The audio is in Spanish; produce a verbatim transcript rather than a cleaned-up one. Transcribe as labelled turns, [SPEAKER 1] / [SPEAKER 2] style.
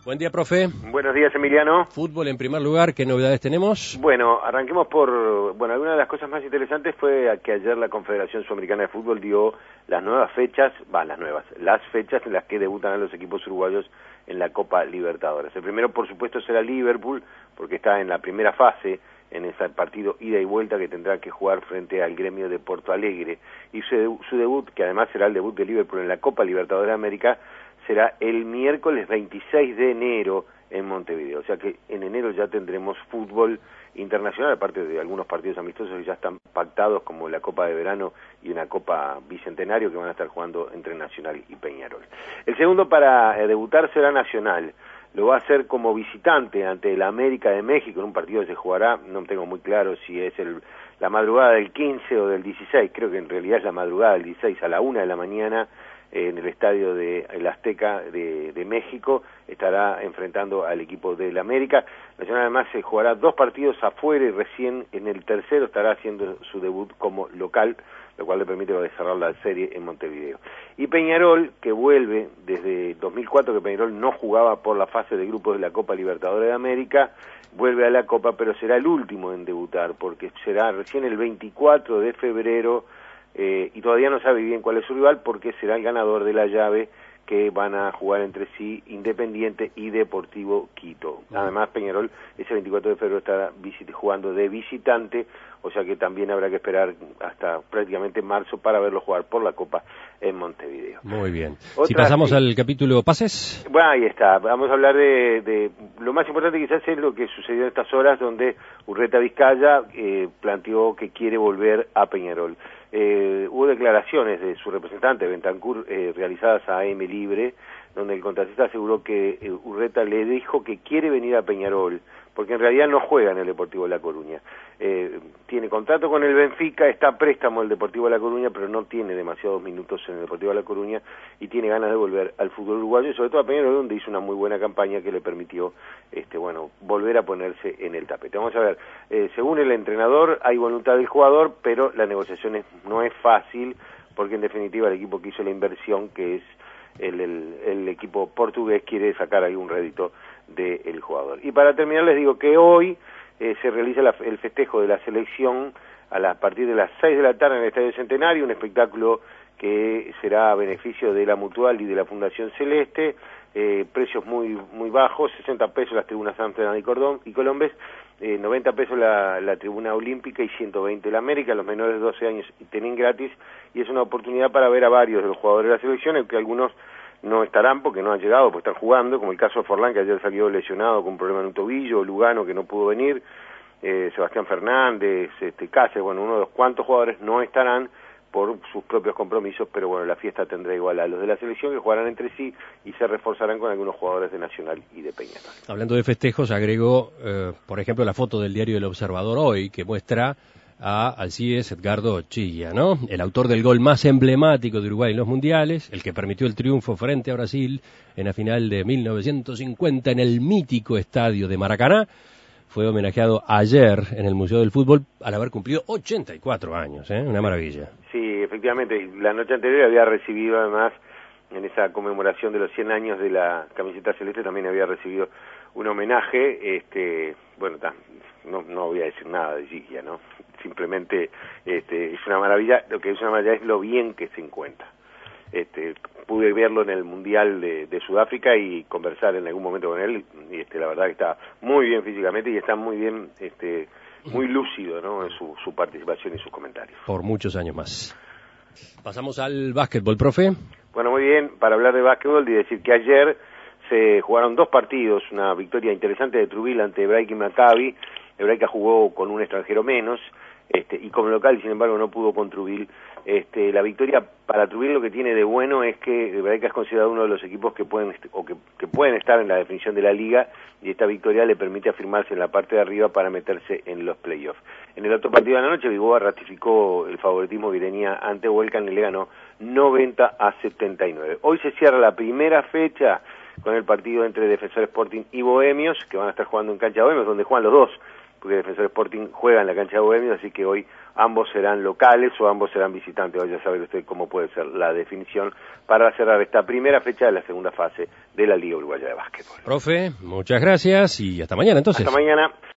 [SPEAKER 1] Buen día, profe.
[SPEAKER 2] Buenos días, Emiliano.
[SPEAKER 1] Fútbol en primer lugar, ¿qué novedades tenemos?
[SPEAKER 2] Bueno, arranquemos por... Bueno, alguna de las cosas más interesantes fue que ayer la Confederación Sudamericana de Fútbol dio las nuevas fechas, va, las nuevas, las fechas en las que debutan los equipos uruguayos en la Copa Libertadores. El primero, por supuesto, será Liverpool, porque está en la primera fase, en ese partido ida y vuelta que tendrá que jugar frente al Gremio de Porto Alegre. Y su, su debut, que además será el debut de Liverpool en la Copa Libertadores de América, será el miércoles veintiséis de enero en Montevideo. O sea que en enero ya tendremos fútbol internacional, aparte de algunos partidos amistosos que ya están pactados, como la Copa de Verano y una Copa Bicentenario que van a estar jugando entre Nacional y Peñarol. El segundo para eh, debutar será Nacional. Lo va a hacer como visitante ante el América de México en un partido que se jugará, no tengo muy claro si es el, la madrugada del quince o del dieciséis, creo que en realidad es la madrugada del dieciséis a la una de la mañana, en el estadio de el Azteca de, de México, estará enfrentando al equipo del América. Nacional además se jugará dos partidos afuera y recién en el tercero estará haciendo su debut como local, lo cual le permite cerrar la serie en Montevideo. Y Peñarol, que vuelve desde dos mil cuatro, que Peñarol no jugaba por la fase de grupos de la Copa Libertadores de América, vuelve a la Copa, pero será el último en debutar, porque será recién el veinticuatro de febrero, Eh, y todavía no sabe bien cuál es su rival porque será el ganador de la llave que van a jugar entre sí Independiente y Deportivo Quito. Además, Peñarol ese veinticuatro de febrero estará jugando de visitante, o sea que también habrá que esperar hasta prácticamente marzo para verlo jugar por la Copa en Montevideo.
[SPEAKER 1] Muy bien.
[SPEAKER 2] Otra,
[SPEAKER 1] si pasamos
[SPEAKER 2] sí.
[SPEAKER 1] al capítulo pases.
[SPEAKER 2] Bueno, ahí está. Vamos a hablar de, de... Lo más importante quizás es lo que sucedió en estas horas, donde Urreta Vizcaya eh, planteó que quiere volver a Peñarol. Eh, hubo declaraciones de su representante, Bentancur, eh, realizadas a A M Libre, donde el contratista aseguró que eh, Urreta le dijo que quiere venir a Peñarol, porque en realidad no juega en el Deportivo de La Coruña. Eh, tiene contrato con el Benfica, está a préstamo el Deportivo de La Coruña, pero no tiene demasiados minutos en el Deportivo de La Coruña y tiene ganas de volver al fútbol uruguayo, y sobre todo a Peñarol, donde hizo una muy buena campaña que le permitió este, bueno, volver a ponerse en el tapete. Vamos a ver, eh, según el entrenador, hay voluntad del jugador, pero la negociación es, no es fácil, porque en definitiva el equipo que hizo la inversión, que es el, el, el equipo portugués, quiere sacar algún rédito del jugador. Y para terminar les digo que hoy eh, se realiza la, el festejo de la selección a, la, a partir de las seis de la tarde en el Estadio Centenario, un espectáculo que será a beneficio de la Mutual y de la Fundación Celeste, eh, precios muy muy bajos, sesenta pesos las tribunas Amsterdam y, Cordón, y Colombes, eh, noventa pesos la, la tribuna Olímpica y ciento veinte la América. Los menores de doce años tienen gratis, y es una oportunidad para ver a varios de los jugadores de la selección, aunque algunos no estarán porque no han llegado, porque están jugando, como el caso de Forlán, que ayer salió lesionado con un problema en un tobillo, Lugano, que no pudo venir, eh, Sebastián Fernández, este, Cáceres, bueno, uno de los cuantos jugadores no estarán por sus propios compromisos, pero bueno, la fiesta tendrá igual a los de la selección, que jugarán entre sí y se reforzarán con algunos jugadores de Nacional y de Peñarol.
[SPEAKER 1] Hablando de festejos, agregó, eh, por ejemplo, la foto del diario El Observador hoy, que muestra a Alcides Edgardo Chilla, ¿no? El autor del gol más emblemático de Uruguay en los mundiales, el que permitió el triunfo frente a Brasil en la final de mil novecientos cincuenta en el mítico estadio de Maracaná, fue homenajeado ayer en el Museo del Fútbol al haber cumplido ochenta y cuatro años, ¿eh? Una maravilla.
[SPEAKER 2] Sí, efectivamente, la noche anterior había recibido además, en esa conmemoración de los cien años de la camiseta celeste, también había recibido un homenaje, este, bueno, no, no voy a decir nada de Gigia, ¿no? Simplemente este, es una maravilla, lo que es una maravilla es lo bien que se encuentra. Este, pude verlo en el Mundial de, de Sudáfrica y conversar en algún momento con él, y este, la verdad que está muy bien físicamente y está muy bien, este, muy lúcido, ¿no? En su, su participación y sus comentarios.
[SPEAKER 1] Por muchos años más. Pasamos al básquetbol, profe.
[SPEAKER 2] Bueno, muy bien, para hablar de básquetbol y decir que ayer se jugaron dos partidos, una victoria interesante de Truville ante Hebraica y Maccabi. Hebraica jugó con un extranjero menos, este, y como local, sin embargo, no pudo con Truville. Este, la victoria para Truville lo que tiene de bueno es que Hebraica es considerado uno de los equipos que pueden o que, que pueden estar en la definición de la liga, y esta victoria le permite afirmarse en la parte de arriba para meterse en los playoffs. En el otro partido de la noche, Vigoa ratificó el favoritismo que tenía ante Huelcan y le ganó noventa a setenta y nueve. Hoy se cierra la primera fecha con el partido entre Defensor Sporting y Bohemios, que van a estar jugando en cancha Bohemios, donde juegan los dos porque Defensor Sporting juega en la cancha de Bohemios, así que hoy ambos serán locales o ambos serán visitantes. Hoy ya sabe usted cómo puede ser la definición para cerrar esta primera fecha de la segunda fase de la Liga Uruguaya de Básquetbol.
[SPEAKER 1] Profe, muchas gracias y hasta mañana entonces.
[SPEAKER 2] Hasta mañana.